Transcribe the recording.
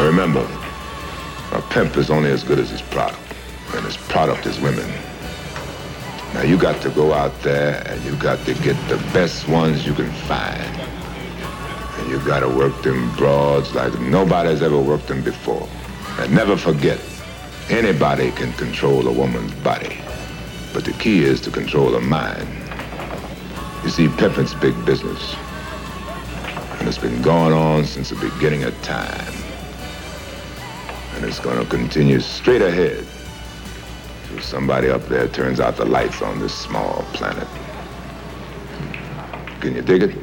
Remember, a pimp is only as good as his product, and his product is women. Now you got to go out there and you got to get the best ones you can find. And you got to work them broads like nobody's ever worked them before. And never forget, anybody can control a woman's body, but the key is to control her mind. You see, pimping's big business, and it's been going on since the beginning of time. And it's gonna continue straight ahead till somebody up there turns out the lights on this small planet. Can you dig it?